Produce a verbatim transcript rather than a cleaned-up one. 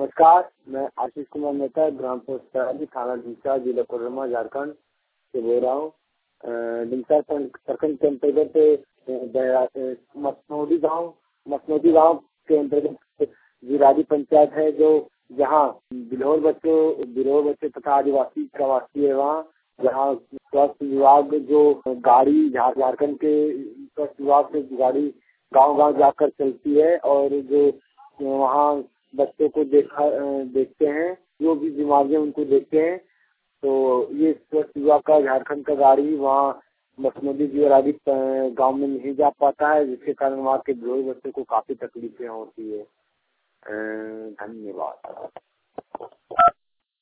नमस्कार, मैं आशीष कुमार मेहता, ग्राम पोस्ट थाना ढींसा, जिला कोडरमा, झारखंड से बोल रहा हूँ। ढींसा प्रखंड के अंतर्गत मसनौदी गांव मसनौदी गांव के अंतर्गत जिरादी पंचायत है, जो जहाँ बिल्हौर बच्चों बिल्हौर बच्चे तथा आदिवासी प्रवासी है, वहाँ जहाँ स्वास्थ्य विभाग जो गाड़ी झारखंड के स्वास्थ्य विभाग से गाड़ी गांव गांव जाकर चलती है और जो वहाँ बच्चों को देखा देखते हैं, जो भी बीमारियां उनको देखते हैं। तो ये स्वास्थ्य विभाग का झारखंड का गाड़ी वहाँ मसनौदी जिरादी गांव में नहीं जा पाता है, जिसके कारण वहाँ के बिल्हौर बच्चों को काफी तकलीफें होती है। धन्यवाद।